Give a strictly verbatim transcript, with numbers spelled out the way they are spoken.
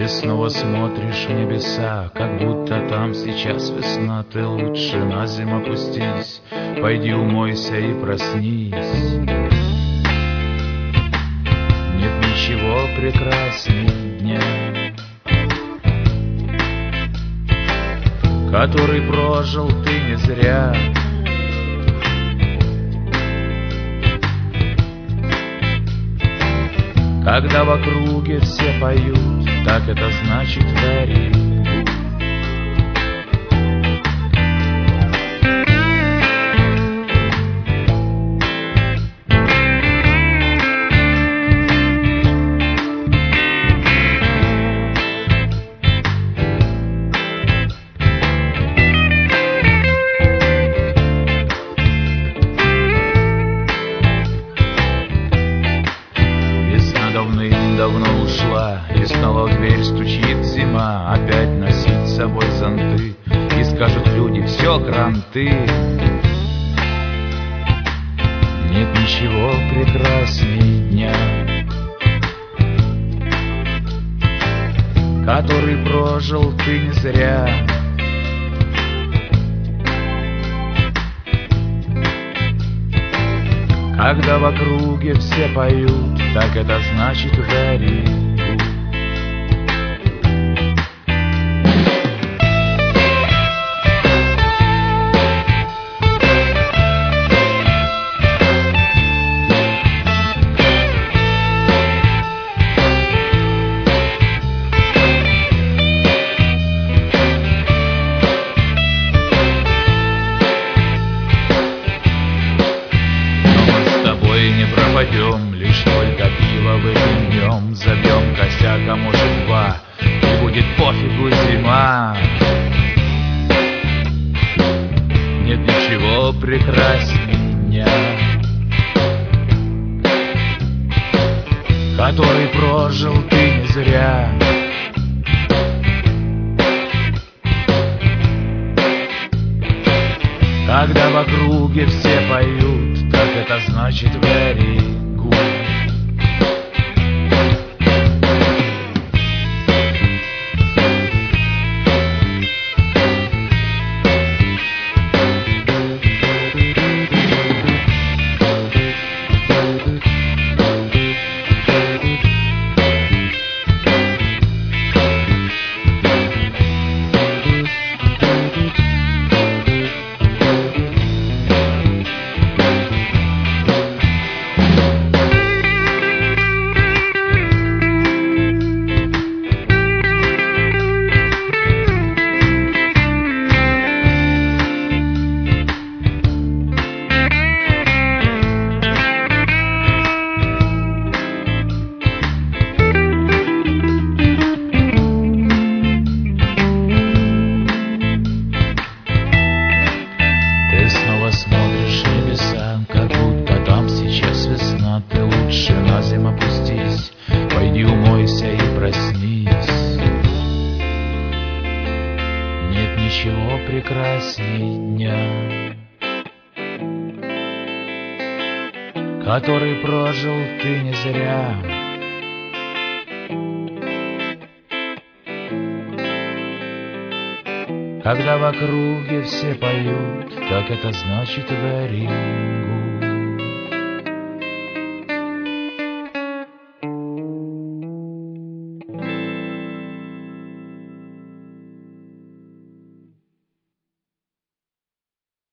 Ты снова смотришь в небеса, как будто там сейчас весна. Ты лучше на зиму опустись, пойди умойся и проснись. Нет ничего прекрасней дня, который прожил ты не зря. Когда в округе все поют, так это значит very good. Давным-давно ушла, и снова в дверь стучит зима. Опять носить с собой зонты, и скажут люди: все кранты. Нет ничего прекрасней дня, который прожил ты не зря. Когда в округе все поют, так это значит very good. Не пропадем, лишь только пиво выпьем днем. Забьем косяк, а может два, и будет пофигу зима. Нет ничего прекрасней дня, который прожил ты не зря. Когда в округе все поют, так это значит very good. Смотришь в небеса, как будто там сейчас весна. Ты лучше на зиму опустись, пойди умойся и проснись. Нет ничего прекрасней дня, который прожил ты не зря. Когда в округе все поют, так это значит very good.